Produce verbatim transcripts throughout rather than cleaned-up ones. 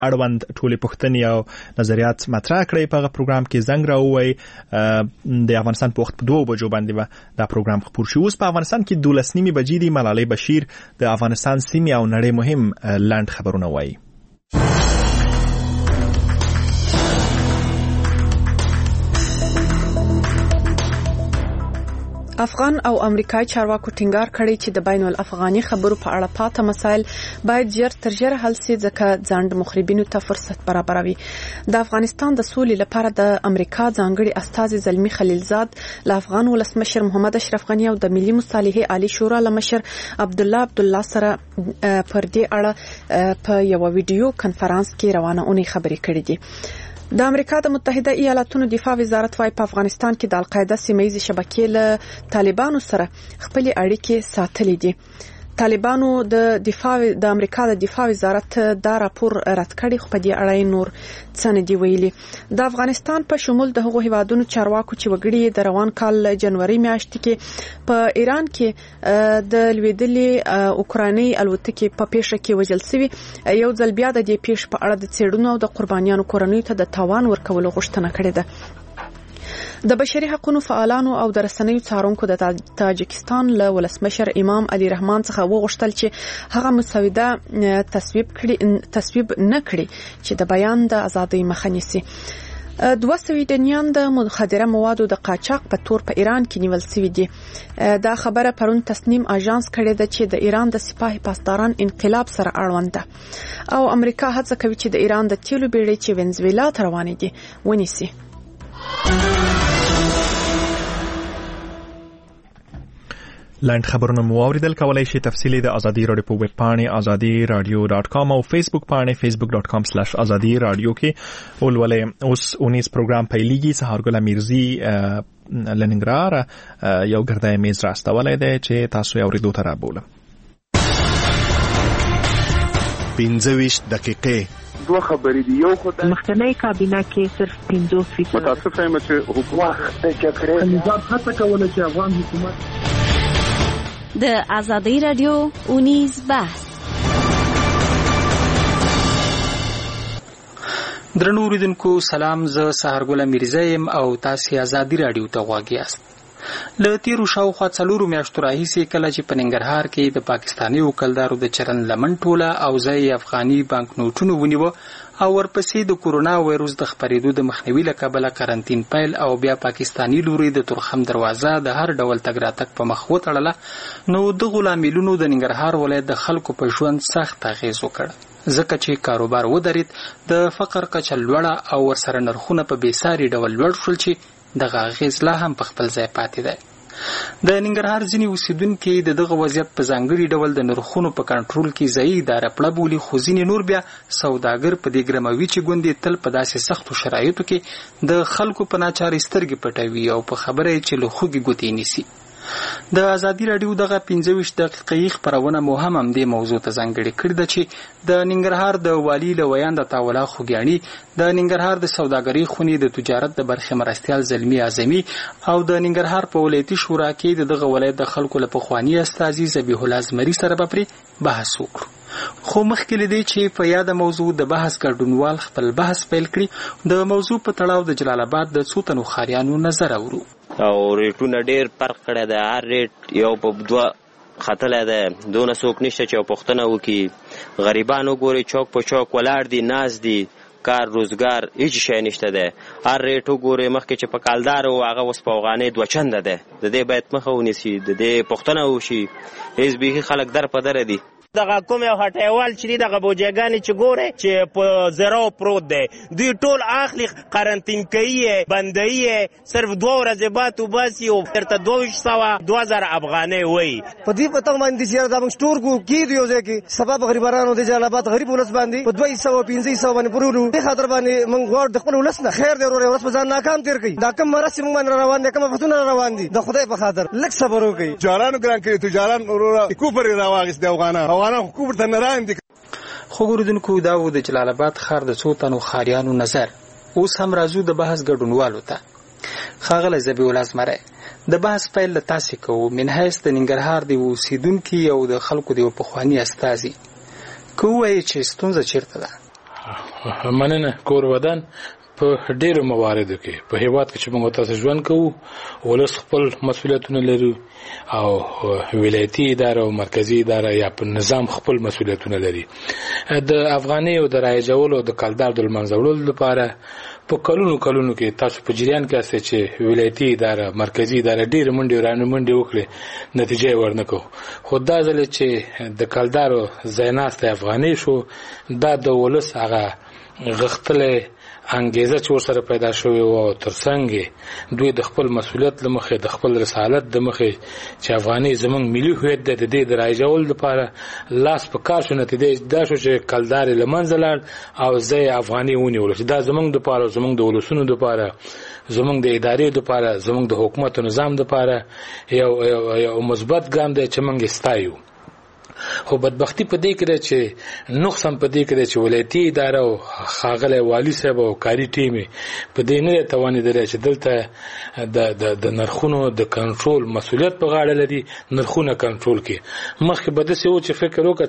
اړوند ټولې پوښتنې او نظریات مطرح کړي په پروګرام کې زنګ راووي. د افغانستان په وخت په دوه بجو باندې به دا پروګرام خپور شي. اوس په افغانستان کې دولس نیمې بجې دي. ملالۍ بشیر د افغانستان سیمې او نړۍ مهم لنډ خبرونه وایي. افغان او امریکایي چارواکو ټینګار کړی چې د بین الافغاني خبرو په اړه پاته مسایل باید ژر تر ژره حل شي ځکه ځنډ مخربینو ته فرصت برابروي. د افغانستان د سولې لپاره د امریکا ځانګړي استازي زلمی خلیلزاد له افغان ولسمشر محمد اشرف غنی او د ملي مصالحې عالی شورا لمشر عبد الله عبد الله سره پر دې اړه په یو ویډیو کانفرنس کې روانه اونۍ خبرې کړې دي. د امریکا د متحده ایالاتونو دفاع وزارت وايي په افغانستان کې د القاعده سیمه‌یزې شبکې له طالبانو سره خپل اړیکې ساتلې دي. طالبانو د دفاع د امریکا د دفاع وزارت دا راپور رد کړی، خو په دې اړه نور څه نه دی ویلي. د افغانستان په شمول د هغو هیوادونو چارواکو چې وګړي د روان کال جنوري میاشتې کې په ایران کې د لویدلې اوکراني الوتکې په پیښه کې وژل شوي، یو ځل بیا د دې پیښې په اړه د څېړنو او د قربانیانو کورنیو ته د تاوان ورکولو غوښتنه کړې ده. د بشري حقوقو فعالانو او د رسنیو څارونکو د تاجکستان له ولسمشر امام علي رحمان څخه وغوښتل چې هغه مسوده تصویب کړي تصویب نه کړي چې د بیان د ازادۍ مخه نیسي. دوه سویډنیان د مخدره موادو د قاچاق په تور په ایران کې نیول شوي دي. دا خبره پرون تسنیم اژانس کړې ده چې د ایران د سپاه پاسداران انقلاب سره اړوند ده او امریکا هڅه کوي چې د ایران د تیلو بیړۍ چې وینزویلا ته روانې دي ونیسي. لاند خبرونه مو اوریدل. کولای شئ تفصیلی د ازادي رادیو په ویب پاڼه ازادي رادیو ډاټ کام او فیسبوک پاڼه فیسبوک ډاټ کام سلیش ازادي رادیو کې ولولئ. اوس اونیز پروګرام پیلېږي. سهارګل امیرزي لننګرهار یو ګردای میز راستولی دی چې تاسو یې اوریدو ته رابولم. پنځه ویشت دقیقې دوه خبرې دي. یو خو د مخکنی کابینه کې صرف پنځه فیصد متاسف یم چې حکومت د جګړې نظام هڅه کوله چې افغان حکومت د ازادي رادیو اونیز بحث. درنو اوریدونکو سلام، زه سهارګل میرزایم او تاسو ازادي رادیو ته غواړئ یاست. له تیرو شاوخوا څلورو میاشتو راهیسې کله چې په ننګرهار کې د پاکستاني وکلدارو د چرن لمن ټوله او ځای افغاني بانک نوټونو ونیوه او ورپسې د کورونا وایروس د خپرېدو د مخنیوي له کبله کرنټین پیل او بیا پاکستاني لوري د تورخم دروازه د هر ډول تګ راتګ په مخ وتړله، نو دغو لاملونو د ننګرهار ولایت د خلکو په ژوند سخت اغېز وکړ، ځکه چې کاروبار ودرید، د فقر کچه لوړه او ورسره نرخونه په بېساري ډول لوړ شول چې دغه اغېز لا هم په خپل ځای پاتې دی. د ننګرهار ځینې اوسیدونکي د دغه وضعیت په ځانګړي ډول د نرخونو په کنټرول کې ځایي اداره پړه بولي، خو ځینې نور بیا سوداګر په دې ګرموي چې ګوندې تل په داسې سختو شرایطو کې د خلکو په ناچارۍ سترګې پټوي او په خبره یې چې له خوږې ګوتې نیسي. د ازادي رادیو دغه پنځه ویشت دقیقې خبرونه مو هم همدې موضوع ته ځانګړې کړې ده چې د ننګرهار د والي له ویانده تاولا خوږیاڼي، د ننګرهار د سوداګرۍ خونې د تجارت د برخې مرستیال زلمی اعظمي او د ننګرهار په ولایتي شورا کې د دغه ولایت د خلکو له پخواني استازي ذبیح الله زمري سره به پرې بحث وکړو. خو مخکې له دې چې په یاده موضوع د بحث ګډونوال خپل بحث پیل کړي، د موضوع په تړاو د جلال آباد د څو تنو ښاریانو نظر اورو. او ریټونه ډیر فرق کړی دی، هر ریټ یو په دوه ختلی دی، دونه څوک نشته چې یو پوښتنه وکړي. غریبان وګورئ چوک په چوک ولاړ دي، ناست دي، کار روزګار هیڅ شی نشته دی. هر ریټ وګورئ مخکې چې په کالدار و هغه اوس په افغانۍ دوه چنده دی. د دې باید مخه ونیسي، د دې پوښتنه وشي. هېڅ بیخي خلک در په دره دي. دغه کوم یو هټیوال چې دغه بوجېګانې چې ګورې چې په زرو پروت دی، دوی ټول اخلي قرنطین کوي، بندوي، صرف دوه ورځې بعد وباسي او درته دوه ویشت سوه دوه زره افغانۍ وایي. په دې پتنګ باندې چې دا موږ سټور کو کېدو یو ځای کې سبا په غریبانو د جلال آباد غریب ولس باندې په دوه سوه پنځه سوه باندې پرولو. دې خاطر باندې موږ غواړو د خپل ولس نه خیر دی وروره، ولس په ځان ناکام تېر کړي. دا کوم مرستې موږ باندې روان دي، کوم فتونه روان دي، د خدای په خاطر لږ صبر وکړئ. جارانو ګران کړي، تجاران وروره کوپر راواغېست د افغانان افغانان کوپر ته خو ګوردونکو دا و د جلال آباد ښار د څو تنو ښاریانو نظر. اوس هم راځو د بحث ګډونوالو ته. ښاغلی ذبیح الله زمری، د بحث پیل له تاسې کوو من حیث د ننګرهار د اوسیدونکي او د خلکو د یو پخواني استازي، که ووایئ چې ستونزه چیرته ده؟ مننه کور ودان په ډیرو مواردو کې په هیواد کې چې موږ تاسو ژوند کوو ولس خپل مسؤلیتونه لري او ولایتي اداره او مرکزی اداره یا په نظام خپل مسؤلیتونه لري. د افغاني او د رایجولو او د کلدار د منځولو لپاره په کلونو کلونو کې تاسو په جریان کې اسه چې ولایتي اداره مرکزی اداره ډیر منډي رانه منډي وکړي نتیجه ورنکو. خو دا ځل چې د کلدارو زیناست افغاني شو دا د ولس هغه غختله انګیزه چې ورسره پیدا شوی او ترڅنګ دوی د خپل مسؤلیت لمخې د خپل رسالت د مخې چې افغاني زمونږ ملي هویت د دې د راځول لپاره لاس په کار شو نتیجه دا شو چې کلدار لمنځه لاړ او زه افغاني ونیول چې دا زمونږ د لپاره زمونږ د ولسونو د لپاره زمونږ د ادارې د لپاره زمونږ د حکومت او نظام د لپاره یو یو مثبت ګام دی چې موږ ستایو. خو بدبختی په دې کې ده چې نقصان په دې کې ده چې ولایتي اداره او خاغله والی صاحب او کاری ټیم په دې نه توانیدل چې دلته د د د نرخونو د کنټرول مسولیت په غاړه لري نرخونه کنټرول کې. مخکې به د سیو چې فکر وکړي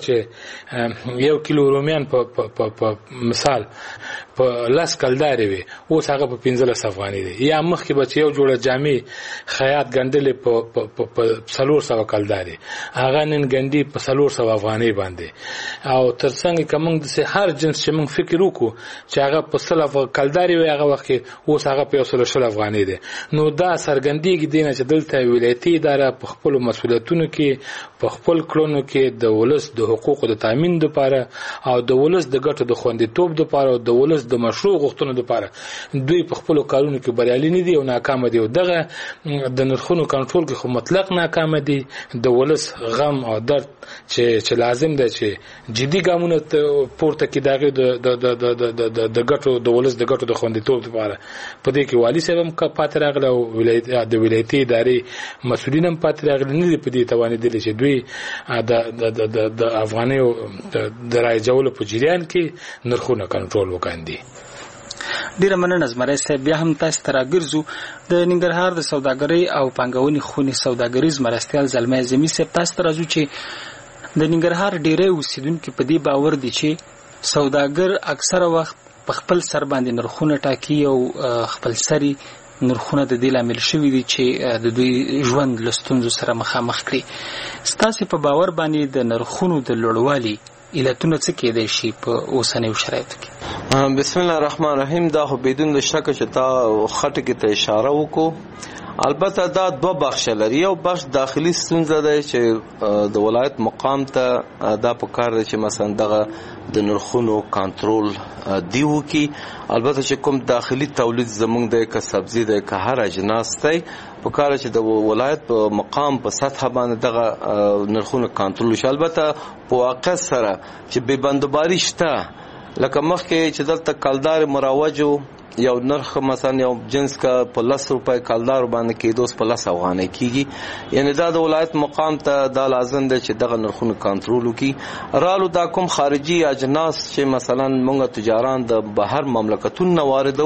چې یو کیلو رومیان په په په مثال په لاس کلداري وي اوس هغه په پنځلس افغاني دي یا مخکې به یو جوړه جامې خیاط ګندلې په په څلور سوه کلداري هغه نن ګندي په څلور سوه افغاني باندې او ترڅنګ کوم د هر جنس چې موږ فکر وکړو چې هغه په سل کلداري وي هغه وخت اوس هغه په سل شل افغاني دي. نو دا سرګندېږي دینه چې دلته ولایتي اداره په خپل مسؤلیتونو کې په خپل کړنو کې د ولس د حقوقو د تامین لپاره او د ولس د ګټو د خوندیتوب لپاره او د ولس د مشروع غوښتنو لپاره دوی په خپل کارونو کې بریالي نه دي او ناکام دي او دغه د نرخونو کنټرول کې خو مطلق ناکام دي. د ولس غم او درد چې چې لازم ده چې جدي ګامونه پورته کې داغه د د د د د ګټو د ولس د ګټو د خوندیتوب لپاره په دې کې والی صاحب هم پاتې راغله او ولایت د ولایتي ادارې مسؤلین هم پاتې راغله نه دي په دې توانیدل چې دوی د د د افغاني د رایجولو په جریان کې نرخونه کنټرول وکاندي. ډیره مننه زمری صاحب. بیا هم تاسو ته راګرځو د ننګرهار د سوداګرۍ او پانګونې خونې سوداګریز مرستیال زلمی زمي صاحب تاسو ته راځو چې د ننګرهار ډیره اوسیدونکو په دې باور دي چې سوداګر اکثره وخت په خپل سر باندې نرخونه ټاکي او خپل سری نرخونه د دې لامل شوي دي چې د دوی ژوند له ستونزو سره مخامخ کړي. ستاسو په باور باندې د نرخونو د لوړوالي علتونه څه کېدای شي په اوسنیو شرایطو کې؟ بسم الله الرحمن الرحیم. دا خو بدون د شک چې تا خټه کې ته اشاره وکړو. البته دا دوه بخش لري. یو بخش داخلي ستونزه ده چې د ولایت مقام ته دا په کار دی چې مثلا دغه د نرخونو کنټرول دیو کی. البته چې کوم داخلي تولید زمونږ د ک سبزی د ک هر اجناس ته په کار چې د ولایت په مقام په سطح باندې دغه نرخونو کنټرول شي. البته په واقع سره چې به بندباری شته لکه مخکې چې دلته کلدار مروجو یو نرخ مثلا یو جنس کا په لس روپۍ کلدار باندې کېدوس په لس افغانۍ کیږي. یعنی دا د ولایت مقام ته دا لازم دی چې دغه نرخونه کنټرول وکړي. رالو دا کوم خارجي اجناس چې مثلا مونږ تجاران د بهر مملکتونو واردو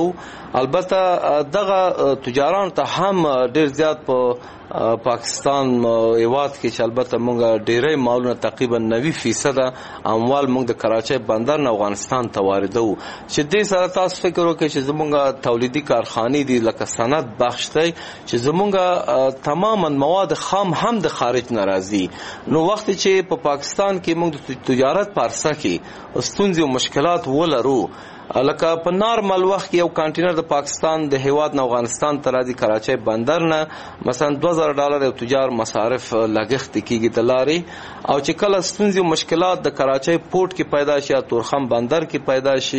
البته دغه تجاران ته هم ډیر زیات په پاکستان ایواد کې چې البته مونږ ډیرې مالونه تقریبا نوي فیصد اموال مونږ د کراچۍ بندر نه افغانستان ته واردو. چې دې سره تاسو فکر وکړئ چې زمونږ تولیدي کارخانې دي لکه صنعت بخش دی چې زمونږ تماما مواد خام هم د خارج ناراضي. نو وخت چې په پاکستان کې مونږ د تجارت پارسه کې ستونزې او مشکلات ولرو لکه په نارمل وخت یو کانټینر د پاکستان د هیواد نه افغانستان ته راځي کراچۍ بندر نه مثلا دوه زره ډالر یو تجار مصارف لګښت کیږي د لارې او چې کله ستونزې او مشکلات د کراچۍ پورت کې پیدا شي یا تورخم بندر کې پیدا شي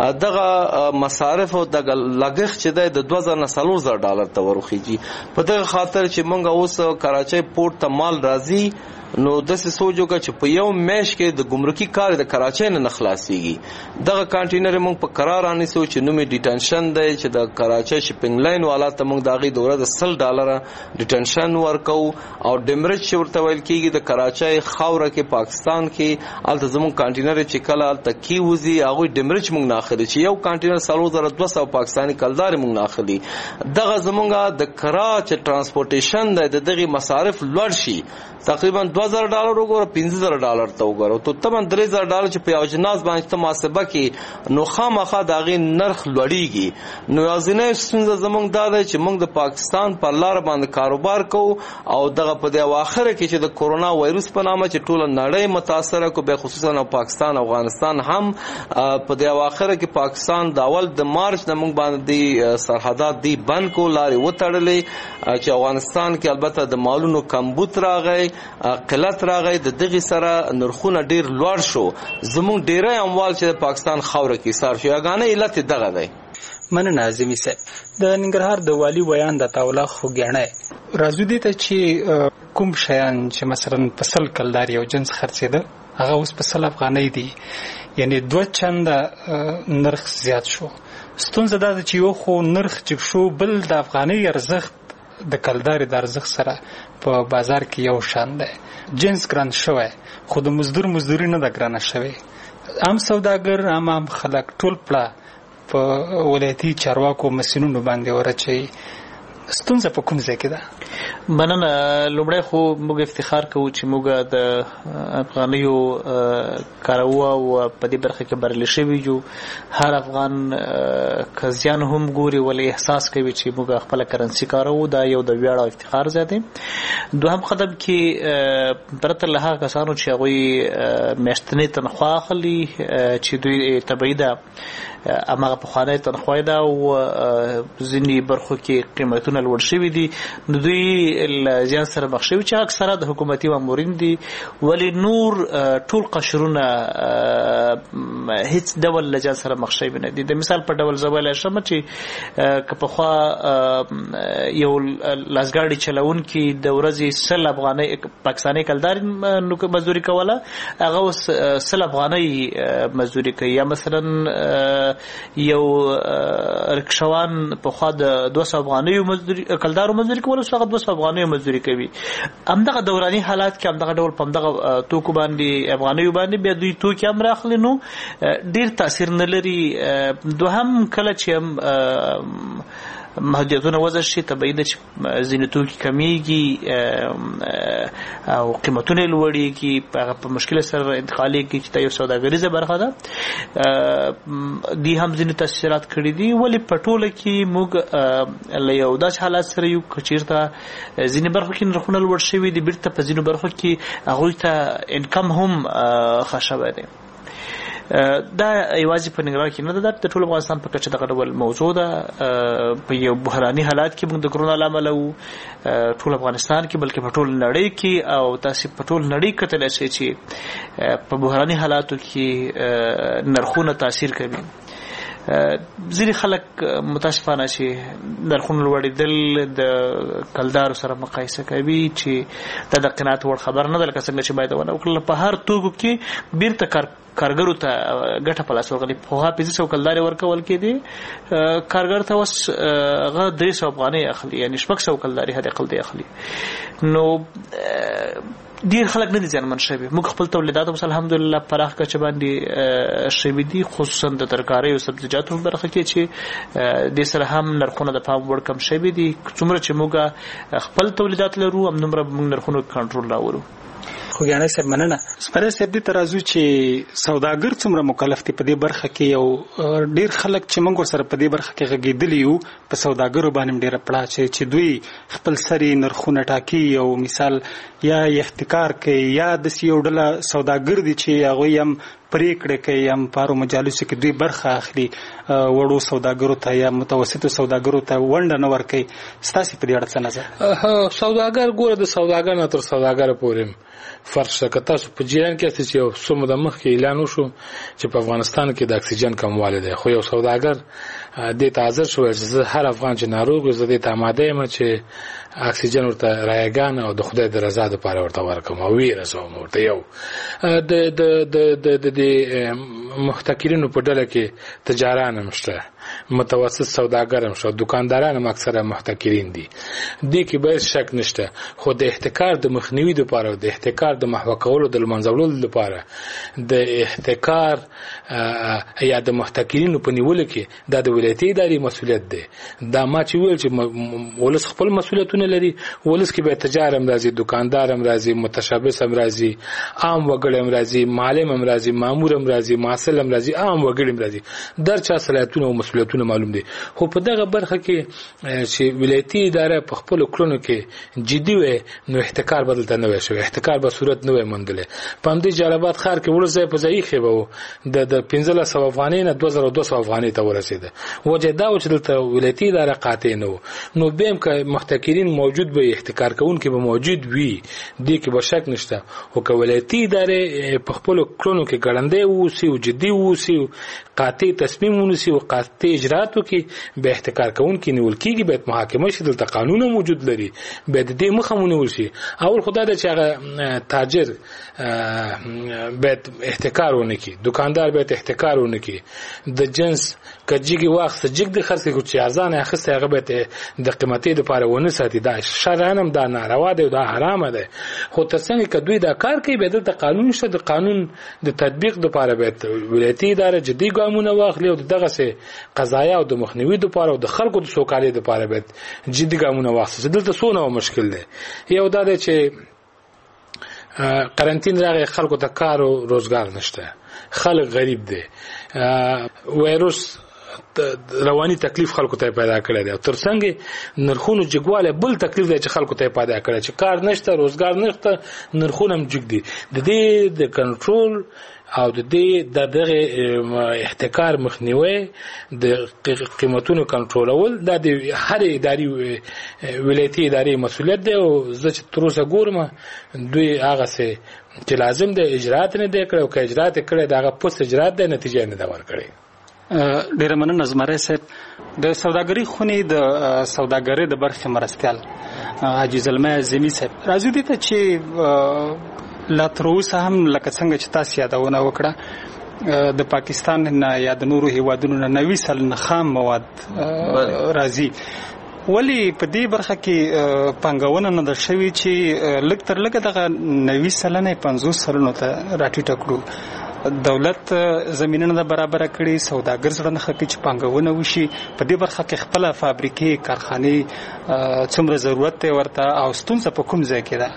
دغه مصارف او د لګښت چې د دوه زره نه څلور زره ډالر ته ورخیږي. په دغه خاطر چې موږ اوس کراچۍ پورت ته مال راځي نو داسې سوچ وکړه چې په یو میاشت کې د ګمرکي کار د کراچۍ نه خلاصيږي. دغه کانټینر موږ په قرار انیسو چې نومي ډیټنشن دی چې د کراچۍ شپینګ لاین والا ته موږ دغه دوره د سل ډالر ډیټنشن ورکو او ډیمرج ورته ویل کېږي د کراچۍ خاوره کې پاکستان کې الته زموږ کانټینر چې کله الته کی وزي هغه ډیمرج موږ نه اخلي چې یو کانټینر څلور زره دوه سوه پاکستاني کلدار موږ نه اخلي. دغه زموږ د کراچۍ ترانسپورټیشن د دغه مصارف لوړ شي تقریبا دوه زره ډالر وګوره پنځه زره ډالر ته وګوره ته تمن درې زره ډالر چې په یو جناز باندې ته محاسبه کې نو خامخا د هغې نرخ لوړېږي. نو یوازینۍ ستونزه زموږ دا ده چې موږ د پاکستان پر لاره باندې کاروبار کوو او دغه په دې اواخره کې چې د کورونا وایروس په نامه چې ټوله نړۍ متاثره کو، به خصوصا پاکستان او افغانستان هم په دې اواخره کې پاکستان د اول د مارچ نه موږ باندې سرحدات دی بند کو، لارې وتړلې چې افغانستان کې البته د مالونو کمبود راغی، قلت راغی، د دغې سره نرخونه ډېر لوړ شو. زموږ ډېری اموال چې د پاکستان خاوره کې ایسار شو. یګانه علت یې دغه دی. مننه اعظمي صاحب. د ننګرهار د والي بیان د تاوله خوږیاڼی راځو دې ته چې کوم شیان چې مثلا په سل کلدار یو جنس خرڅېده هغه اوس په سل افغانۍ دي، یعنی دوه چنده نرخ زیات شو. ستونزه دا ده چې یو خو نرخ جګ شو، بل د افغانۍ ارزښت د کلدارې د ارزښت سره په بازار کې یو شان دی. جنس ګران شوی خو د مزدور مزدوري نه ده ګرانه شوی. عام سوداګر عام عام خلک ټول پړه په ولایتي چارواکو مسینونو باندې ورچوي. ستونزه په کوم ځای کې ده؟ مننه. لومړی خو موږ افتخار کوو چې موږ د افغانیو کاروو او په دې برخه کې بریالي شوي یو. هر افغان که زیان هم ګوري ولې احساس کوي چې موږ خپله کرنسي کاروو. دا یو د ویاړ او افتخار ځای دی. دوهم قدم کې پرته له هغه کسانو چې هغوی میاشتنۍ تنخوا اخلي چې دوی طبیعي ده هماغه پخوانی تنخوا ده او ځینې برخو کې قیمتونه لوړ شوي دي، نو دوی له زیان سره مخ شوي چې اکثره د حکومتي مامورین دي. ولې نور ټول قشرونه هیڅ ډول له زیان سره مخ شوي نه دي. د مثال په ډول زه ویلی شم چې که پخوا یو لاسګاډي چلونکي د ورځې سل افغانۍ پاکستاني کلداري مزدوري کوله، هغه اوس سل افغانۍ مزدوري کوي. یا مثلا یو رکشوان پخوا د دوه سوه افغانیو مزدوري کلدارو مزدوري کوله، اوس هغه دوه سوه افغانیو مزدوري کوي. همدغه دوراني حالات کې همدغه ډول په همدغه توکو باندې افغانیو باندې بیا دوی توکي هم راخلي، نو ډېر تاثیر نه لري. دوهم کله چې هم محدودیتونه وضع شي طبیعي ده چې ځینې توکي کمیږي او قیمتونه یې لوړېږي، هغه په مشکل سره انتقالېږي چې دا یو سوداګریزه برخه ده. دې هم ځینې تاثیرات کړي دي. ولې په ټوله کې موږ له یو داسې حالات سره یو که چېرته ځینې برخو کې نرخونه لوړ شوي دي، بېرته په ځینو برخو کې هغوی ته انکم هم ښه شوی دی. دا یوازې په ننګرهار کې نه ده، د ټول افغانستان په کچه دغه ډول موضوع ده. په یو بحراني حالات کې موږ د کرونا له امله وو ټول افغانستان کې، بلکې په ټول نړۍ کې، او تاسې په ټول نړۍ کتلی شئ چې په بحراني حالاتو کې نرخونه تاثیر کوي. ځینې خلک متاسفانه چې نرخونه لوړېدل د کلدارو سره مقایسه کوي چې دا د قناعت وړ خبر نه ده، لکه څنګه چې باید ونه وکړل. په هر توکو کې بیرته کار کارګرو ته ګټه په لاس ورغلې. پخوا پنځه سوه کلدارې ورکول کېدې، کارګر ته اوس هغه درې سوه افغانۍ اخلي، یعنې شپږ سوه کلدارې حد اقل دی اخلي. نو ډېر خلک نه دي زیانمن شوي. موږ خپل تولیدات اوس الحمدلله پراخ کچه باندې شوي دي، خصوصا د ترکارۍ او سبزیجاتو په برخه کې چې دې سره هم نرخونه د پام وړ کم شوي دي. څومره چې موږ خپل تولیدات لرو همدومره موږ نرخونو کنټرول راولو. خوږیاڼی صاحب مننه. سپری صاحب دې ته راځو چې سوداګر څومره مکلف دي په دې برخه کې؟ او ډېر خلک چې موږ ورسره په دې برخه کې غږېدلي یو په سوداګرو باندې ډېره پړه اچوي چې دوی خپل سرې نرخونه ټاکي، او مثال یا احتکار کوي، یا داسې یو ډله سوداګر دي چې هغوی هم پریکړه کوي، هم پارو مجالسو کې دوی برخه اخلي، وړو سوداګرو ته یا متوسطو سوداګرو ته ونډه نه ورکوي. ستاسې په دې اړه څه نظر؟ سوداګر ګوره د سوداګر نه تر سوداګر پورې فرق شته. که تاسو په جریان کې یاست چې یو څو موده مخکې اعلان وشو چې په افغانستان کې د اکسیجن کموالی دی، خو یو سوداګر دې ته حاضر شو چې زه هر افغان چې ناروغ وي زه دې ته آماده یم چې اکسیجن ورته رایګان او د خدای د رضا دپاره ورته ورکړم او ویې رسوم ورته. یو د د د د محتکرینو په ډله کې تجاران هم شته، متوسط سوداګر هم شته، دکانداران هم اکثره محتکرین دي. دې کې باید شک نشته، خو د احتکار د مخنیوي دپاره، د احتکار د محوه کولو د لمنځولو دپاره، د احتکار یا د محتکرینو په نیولو کې دا د ولایتي ادارې مسولیت دی. دا ما چې ویل چې ولس خپل مسولیتونه لري، ولس کې به تجار هم راځي، دکاندار هم راځي، متشبث هم راځي، عام وګړي هم راځي، معلم هم راځي، مامور هم راځي، محصل هم راځي، عام وګړي هم راځي. در چا صلاحیتونه او مسولیتونه معلوم دي. خو په دغه برخه کې چې ولایتي اداره په خپل کړنو کې جدي وي نو احتکار بدلته نه وي شوی، احتکار به صورت نه وي موندلی. په همدې جلالاباد ښار کې ورځ په ځای خې به د د پنځه سوه افغانۍ نه دوه زره دوه سوه افغانۍ ته ورسېده. وجه دا و چې دلته ولایتي اداره قاطع نه و. نو بیا هم که محتکرین موجود به احتکار کوونکي به موجود وي، دې کې به شک نشته. خو که ولایتي ادارې په خپلو کړنو کې ګړندی واوسي او جدي واوسي، قاطع تصمیم ونیسي او قاطع اجرات وکړي، به احتکار کوونکي نیول کېږي، باید محاکمه شي. دلته قانون موجود لري، باید د دې مخه ونیول شي. اول خدای دا چې هغه تاجر باید احتکار ونه کړي، دکاندار باید احتکار ونه کړي. د جنس کجیږي واخسته جګ د خرڅ کې چې ارزانه اخیسته هغه باید د قیمتي لپاره ونه ساتي. دا شرعاً هم دا ناروا دی، دا حرام دی. خو ترڅنګ که دوی دا کار کوي، باید د قانون شته، د قانون د تطبیق لپاره باید ولایتي اداره جدي ګامونه واخلي او دغه سه قضایا او د مخنیوي لپاره او د خلکو د سوکالۍ لپاره باید جدي ګامونه واخلي. دلته څونه مشکل دی. یو دا دی چې قرنطین راغی، خلکو ته کار او روزګار نشته، خلک غریب دي، وایروس رواني تکلیف خلکو ته پیدا کړی دی. ترڅنګ نرخونو جګواله بل تکلیف دی چې خلکو ته پیدا کړی، چې کار نشته، روزګار نشته، نرخونه هم جګ دي. د دې د کنټرول او د دې د دغه احتکار مخنیوي، د قیمتونو کنټرولول، دا د هر اداري ولایتي ادارې مسولیت دی. او زه چې تر اوسه ګورم دوی هغه څه چې لازم دی اجرات نه دی کړی، او که اجرات کړی د هغه پوست اجرات دی، نتیجه نه ده ورکړې. ډیره مننه زمری صاحب. د سوداګرۍ خونې د سوداګرۍ د برخې مرستیال حاجي زلمه اعظمي صاحب راځي دي ته چې لا تر اوسه هم لکه څنګه چې تاسو یادونه وکړه د پاکستان نه یا د نورو هیوادونو نه نوي سلنه خام مواد راځي. ولی په دې برخه کې پنګونه نه د شوی چې لږ تر لږه دغه نوي سلنه پنځوس سلنو ته راټیټه کړو. دولت زمینه نه برابر کړي، سوداګر سره نه خکې چې پنګونه وشي. په دې برخه کې خپل فابریکې کارخانې څومره ضرورت دی ورته، او ستونزه په کوم ځای کې ده؟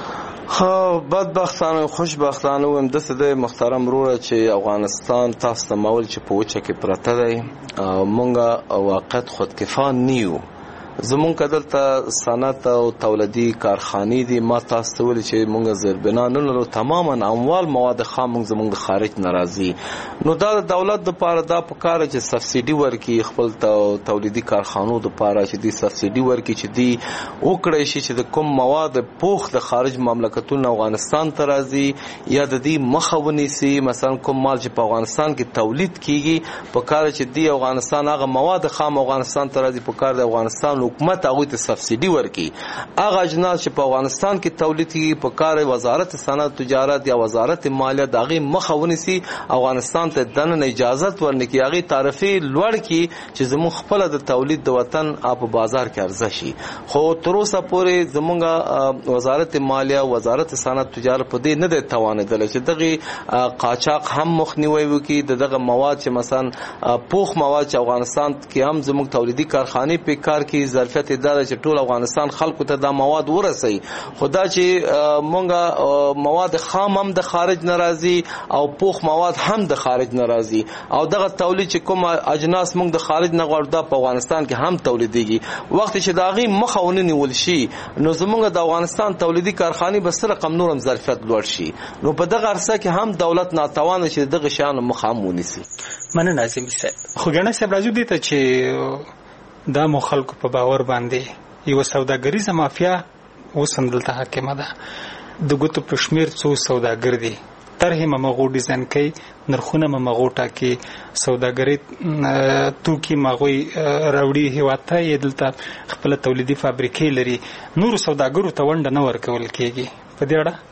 ها بدبختانه خوشبختانه ویم د څه د محترم وروره چې افغانستان تاسو ته مول چې په وچه کې پرته دی، مونږه واقعیت خودکفا نیو. زمونږ دلته صنعت او تولیدي کارخانې دي. ما تاسو ته ویل چې مونږ زیربنا نه لرو، تماما اموال مواد خام مونږ زمونږ د خارج نه راځي. نو دا د دولت لپاره دا پکاره چې سبسایډي ورکړي خپل تولیدي کارخانو لپاره، چې دې سبسایډي ورکړي چې دې وکړي شي چې د کوم مواد پوخ د خارج مملکتونو افغانستان ته راځي یا د دې مخه ونیسي. مثلا کوم مال چې په افغانستان کې تولید کیږي، پکاره چې دې افغانستان هغه مواد خام افغانستان ته راځي، پکاره د افغانستان حکومت هغه ته سبسایډي ورکړي. هغه اجناس چې په افغانستان کې تولید کیږي، په کار وزارت صنعت تجارت یا وزارت مالیه دغه مخه ونیسي، افغانستان ته دنه اجازه ورنکړي، هغه تعرفه لوړ کړي چې زموږ خپل د تولید د وطن په بازار کې عرضه شي. خو تر اوسه پورې زموږ وزارت مالیه او وزارت صنعت تجارت په دې نه دی توانیدل چې دغه قاچاق هم مخنیوي وکړي. دغه مواد چې مثلا پوخ مواد چې افغانستان کې هم زموږ تولیدي کارخانه په کار کې ظرفیت اداره چې ټول افغانستان خلکو ته دا مواد ورسي. خدا چې مونږه مواد خام هم د خارج ناراضي او پوخ مواد هم د خارج ناراضي، او دغه تولید چې کوم اجناس مونږ د خارج نه غواړو دا په افغانستان کې هم تولیديږي. وخت چې داغي مخاونه نیول شي، نو زمونږ د افغانستان تولیدي کارخانې به سره کم نورم ظرفیت لوړ شي. نو په دغه عرصه کې هم دولت ناتوان شي دغه شان مخامونی سي. مننه ناظم صاحب. خو ګڼه صاحب راځي دي ته چې دا مو خلکو په باور باندې یو سوداګریزه مافیا اوس هم دلته حاکمه ده. د ګوتو په شمیر څو سوداګر دي، طرحې مغو ډیزاین کوي، نرخونه مغو ټاکي، سوداګري توکي مغوي راوړي هیواد ته، یې دلته خپل تولیدي فابریکې لري. نور سوداګرو ته ونډه نه ورکول کېږي. په دې اړه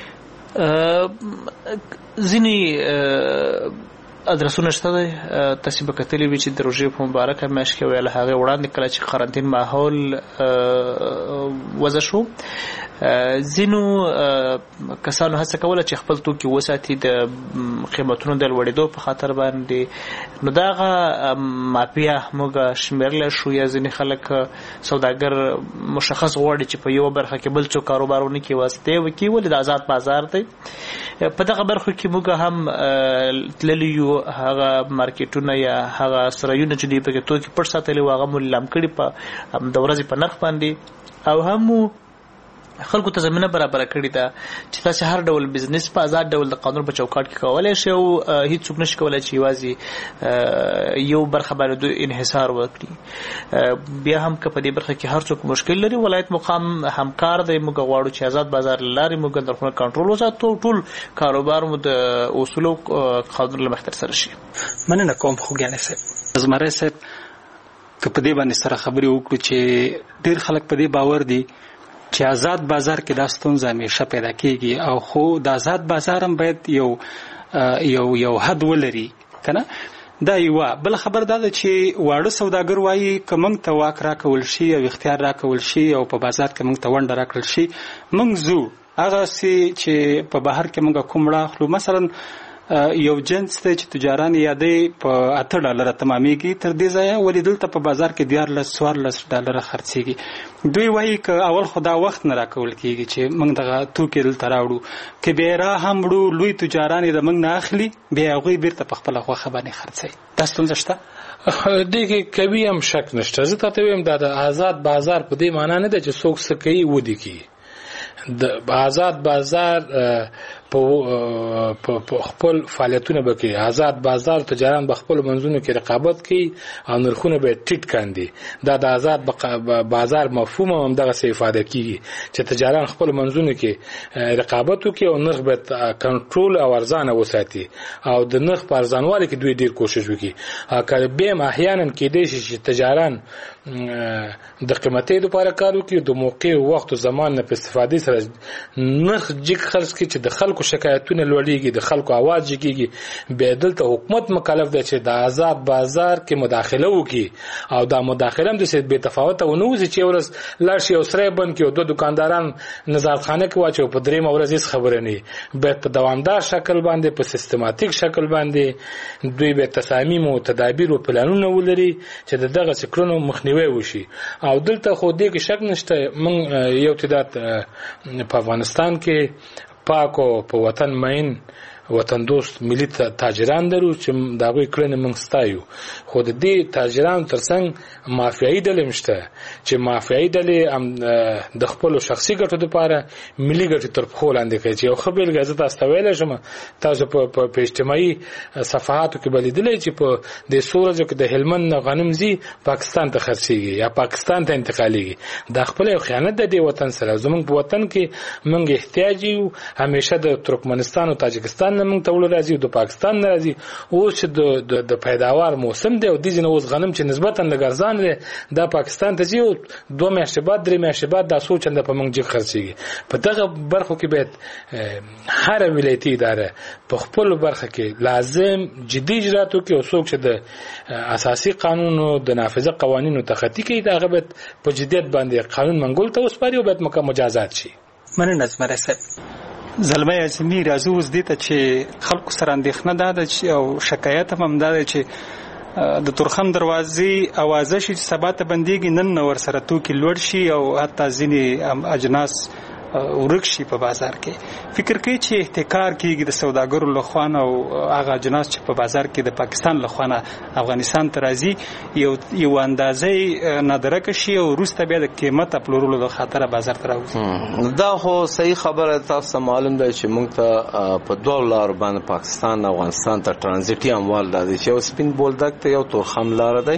ځینې ادرسونه شته دي. تاسو به کتلې وي چې د روژې په مبارکه میاشت کې ویل هغه وړاندې کله چې قرنطین ماحول وضع شو، ځینو کسانو هڅه کوله چې خپل توکي وساتي د قیمتونو د لوړېدو په خاطر باندې. نو داغه مافیا موږ شمیرل شو یا ځینې خلک سوداګر مشخص غواړي چې په یو برخه کې بل څه کاروبارونه کې واسطه وکړي ولې د آزاد بازار دی. په دغه برخه کې موږ هم تللی یو هغه مارکیټونه یا هغه سرایونه چې دوی پکې توکي پټ ساتلي وو هغه مو لیلام کړي په د ورځې په نرخ باندې او هم خلکو ته زمینه برابر کړې ده چې تاسو هر ډول بزنس په آزاد ډول د قانون په چوکاټ کې کولای شئ او هیڅ څوک نشي کولای چې یوازې یو برخه باندې انحصار وکړي. بیا هم که په دې برخه کې هر څوک مشکل لري ولایت مقام همکار دی. موږ غواړو چې آزاد بازار لاري موږ نرخونه کنټرول وساتو ټول کاروبار مو د اصولو قانون له مخې ترسره شي. مننه کوم خوږیانې صاحب. زمری صاحب که په دې باندې سره خبرې وکړو چې ډېر خلک په دې باور دي چې آزاد بازار کې دا ستونزه همیشه پیدا کیږي او خو د آزاد بازار هم باید یو یو یو حد ولري کنه. دا یو بل خبر دا ده چې واړه سوداګر وایي که موږ ته واک راکول شي او اختیار راکول شي او په بازار کې موږ ته ونډه راکړل شي موږ زو هغه سي چې په بهر کې موږ کوم راخلو. مثلا یو جنس ته چې تجاران یادې په اته ډالر تمامېږي تر دې ځایه ولې دلته په بازار کې دیارلس څوارلس ډالر خرڅېږي. دوی وایي که اول خدا وخت نه راکول کېږي چې موږ دغه توکي دلته راوړو که بیا را هم وړو لوی تجاران یې د موږ نه اخلي بیا هغوی بیرته په خپله خوښه باندې خرڅوي. دا ستونزه شته؟ دې کې کوي هم شک نشته. زه تاته وایم دا د آزاد بازار په دې معنا نه ده چې څوک څه کوي ودې کوي. د آزاد بازار په خپل فعالیتونه به کوي. آزاد بازار تجاران به خپل منځونو کې رقابت کوي او نرخونه به ټیټ کاندي. دا د آزاد بازار مفهوم هم دغه څه ifade کیږي چې تجاران خپل منځونو کې رقابت وکړي او نرخ به کنټرول او ارزانه وساتي او د نرخ په ارزانوالي کې دوی ډیر کوشش وکړي. که به احیانا کېدای شي چې تجاران د قیمتي لپاره کار وکړي د موقع وخت او زمان نه په استفادې سره نرخ جګ خرڅ کړي چې د خلکو شکایتونه لوړیږي د خلکو आवाज جګیږي. به دلته حکومت مکلف دی چې د آزاد بازار کې مداخله وکړي او دا مداخله هم د څه به تفاوت ونه وځي چې ورس لارشي او سره بند کې او دوه دکانداران نظارتخانه کې واچو په درې مورز هیڅ خبره نه به په دوامدار شکل باندې په سیستماتیک شکل باندې دوی به تصامیم او تدابیر او پلانونه ولري چې دغه څکرونو مخنیوي وشي. او دلته خو دې کې شک نشته من یو تعداد په افغانستان کې پاکو په وطن مین وطن دوست ملي تاجران درو چې دا غوي کړنه موږ ستایو. خو د دې تاجرانو ترڅنګ مافیایي ډلې مشته چې مافیایي ډلې د خپل شخصي ګټو لپاره ملي ګټې تر پخو لاندې کوي. چې یو خبر غزه تاسو ته ویل شم تاسو په په اجتماعي صفحاتو کې بلیدلې چې په د سورجو کې د هلمند غنم زی پاکستان ته خرڅيږي یا پاکستان ته انتقالېږي. دا خپل خیانت د دې وطن سره. زموږ په وطن کې موږ احتیاج یو همیشه د ترکمنستان او تاجکستان موږ ته ول راځي د پاکستان راځي او چې د د پیداوار موسم دی او د ځینې اوس غنم چې نسبتا لګرزان دی د پاکستان ته ځي دوه میاشتې بعد درې میاشتې بعد دا سوچند په موږ جګ خرڅيږي. په دغه برخو کې باید هر ولایتي اداره په خپل برخه کې لازم جدي اجرات وکړي او څوک چې د اساسي قانونو د نافذه قوانینو تخطي کوي دا غبط په جديت باندې قانون منګول ته وسپاري او باید مکمل مجازات شي. مننه زمره صاحب. زلمه اعظمي راځو اوس دې ته چې خلکو سره اندېښنه ده چې او شکایت هم ده چې د تورخم دروازې اوازه شي چې سبا ته بنديږي نن ور سره توکي لوړ شي او حتی ځینې اجناس ورک شي په بازار کې. فکر کوي چې احتکار کیږي د سوداګرو لخوا او هغه اجناس چې په بازار کې د پاکستان لخوا افغانستان ته راځي یو یو اندازې نادره شي او وروسته بیا د قیمت پلورلو د خاطر بازار ته راوځي. دا خو صحیح خبره تاسو معلوم ده چې موږ ته په دوه لار باندې پاکستان او افغانستان ته ترانزیټي اموال راځي چې یو سپین بولدک ته یو تورخم لار ده.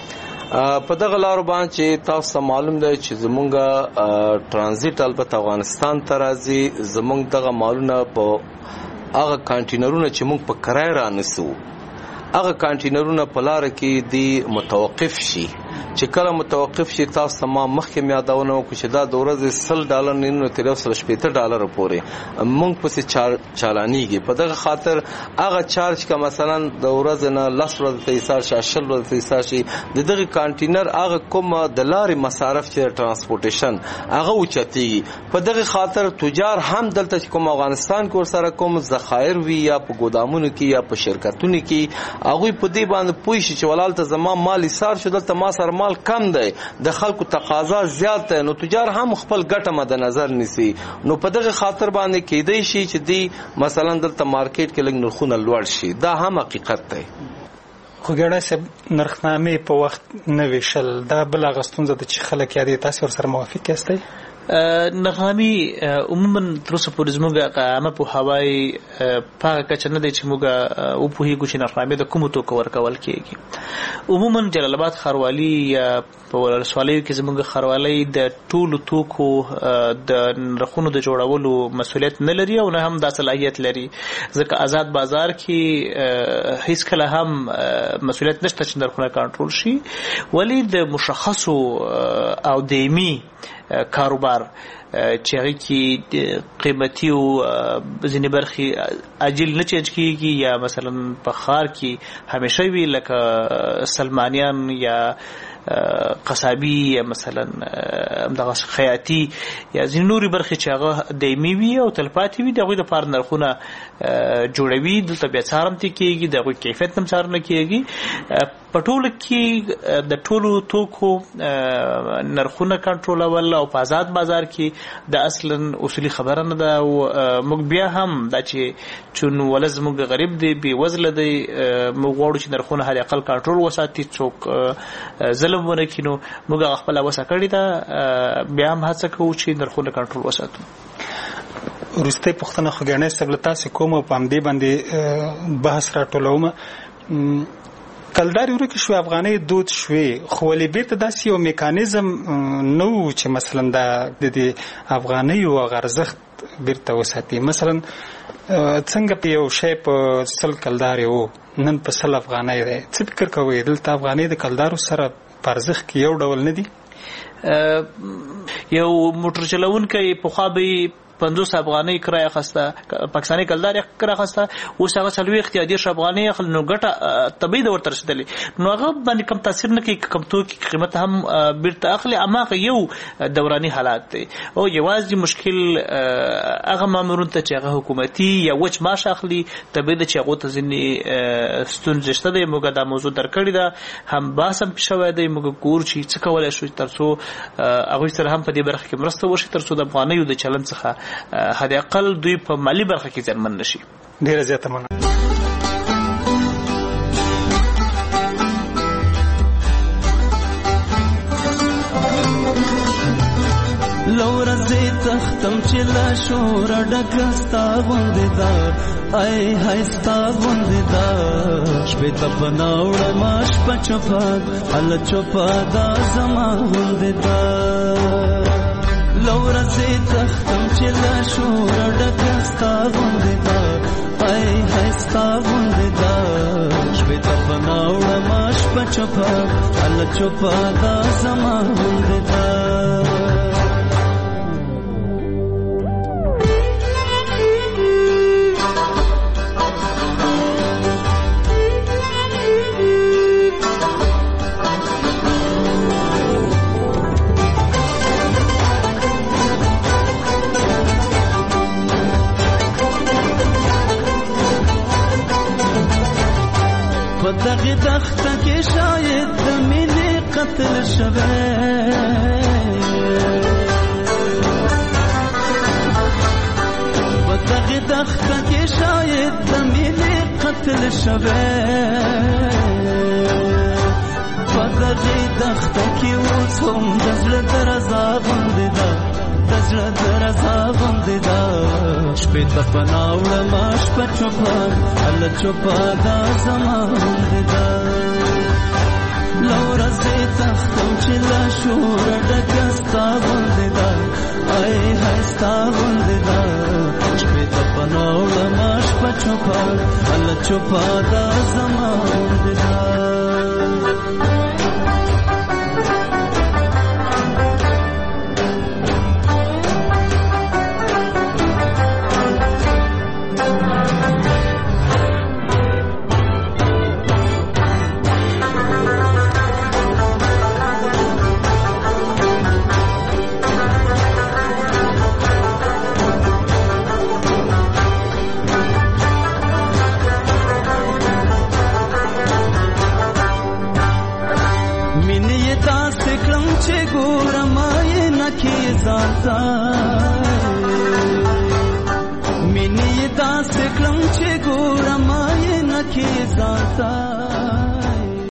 په دغه لارو باندې چې تاسو معلوم دی چې زمونږ ترانزیت البته افغانستان ته راځي زمونږ دغه مالونه په هغه کانټینرونه چې موږ په کرای را نسو هغه کانټینرونه په لار کې دی متوقف شي. چې کله متوقف شي تاسو ما مخکې یادونه وکړو چې دا د ورځې سل ډالر نه نو تر اوسه شپږ ډالر پورې مونږ پسې چار چالانيږي. په دغه خاطر هغه چارج کا مثلا د ورځې نه لس ورځې ته ایثار شي شل ورځې ته ایثار شي د دغه کانټینر هغه کوم د لارې مصارف چې ترانسپورټیشن هغه اوچتيږي. په دغه خاطر تجار هم دلته کوم افغانستان کې ورسره کوم ذخایر وی یا په ګودامونو کې یا په شرکتونو کې هغه په دې باندې پوي شي چې ولالته زما مال ایثار شو دلته ما سره مال کم دی د خلکو تقاضا زیات ده نو تجار هم خپل ګټه مد نظر نیسي. نو په دغه خاطر باندې کېدای شي چې دی مثلا دلته مارکیټ کې لږ نرخونه لوړ شي. دا هم حقیقت دی. خو ګړه سب نرخنامې په وخت نه ویشل دا بل غستونزه د چې خلک یادې تاسو سره موافق یاستئ؟ نرخنامي عموما تر اوسه پورې زموږ عامه په هوای په کچه نه دی چې موږ او په هیڅ چې نرخنامې د کومو توکو ورکول کېږي. عموما جلال آباد خروالي یا په ولسوالیو کې زموږ خروالي د ټولو توکو د نرخونو د جوړولو مسؤلیت نه لري او نه هم د صلاحیت لري ځکه آزاد بازار کې هیڅ کله هم مسؤلیت نشته چې نرخونه کنټرول شي ولی د مشخصو او دایمي کاروبار چې هغه کې قیمتي او ځینې برخې اجل نه چینج کیږي یا مثلا په ښار کې همیشه وي لکه سلمانیان یا قصابي یا مثلا دغه خیاطي یا ځینې نورې برخې چې هغه دایمي وي او تلپاتې وي د هغوی دپاره نرخونه جوړوي. دلته بیا څارنه کېږي د هغوی کیفیت هم څارنه کېږي. په ټوله کې د ټولو توکو نرخونه کنټرولول او په آزاد بازار کې د اصلا اصولي خبره نه ده او موږ بیا هم دا چې چون ولز موږ غریب دی بې وزله دی موږ غواړو چې نرخونه حد اقل کنټرول وساتي څوک ظلم ونه کړي نو موږ هغه خپله وسه کړې ده بیا هم هڅه کوو چې نرخونه کنټرول وساتو. وروستۍ پوښتنه خو ګڼې صاحب له تاسې کوم او په همدې باندې بحث راټولوم. کلداري ورکې شوې افغانۍ دود شوې خو ولې بیرته داسې یو میکانیزم نه و چې مثلا د دې افغانیو هغه ارزښت بیرته وساتي. مثلا څنګه په یو شی په سل کلدارې و نن په سل افغانۍ دی څه فکر کوئ دلته افغانۍ د کلدارو سره په ارزښت کې یو ډول نه دي؟ یو موټر چلونکی پخوا به پنځوس افغانۍ کرایه اخیسته پاکستاني کلدار یې کرایه اخیسته اوس هغه څلوېښت یا دېرش افغانۍ اخلي نو ګټه طبیعي ده ورته رسېدلې نو هغه باندې کم تاثیر نه کوي کم توکي قیمت هم بیرته اخلي هماغه یو دوراني حالات دی او یوازې مشکل هغه مامورون ته چې هغه حکومتي یا وچ معاش اخلي طبیعي ده چې هغو ته ځینې ستونزې شته دی موږ دا موضوع در کړې ده هم بحث هم شوی دی موږ ګورو چې څه کولی شو تر څو هغوی سره هم په دې برخه کې مرسته وشي تر څو د افغانیو د چلند څخه حد اقل دوی په مالی برخه کې ځانمن نشي. ډیره زیاته مننه. لورځي تختم چې لا شور ډکستا غوندې دا آی هاي ستا غوندې دا شپې ته بناوړه ماش په چوپا ال چوپا دا زما غوندې دا لورځي تختم چې لا شور ډکستا غوندې دا آی هاي ستا غوندې دا شپې ته بناوړه ماش په چوپا ال چوپا دا زما غوندې دا دغه دخته کې شاید د مینې قتل شوی په دغه دخته کې شاید د مینې قتل شوی په دغه دخته کې اوس هم د زړه درزا غوندې ده د زړه درزا غوندې ده شپې ته پناه وړه ما شپه چوپه هله چوپه دا زما غوندې ده له ورځې تختم چې له شوره ډکه ستا غوندې ده آی هاي ستا غوندې ده شپې ته پناه وړه ما شپه چوپا الله چوپا دا زمان دا مینې داسې کړم چې ګورم یې نه کې ځان ته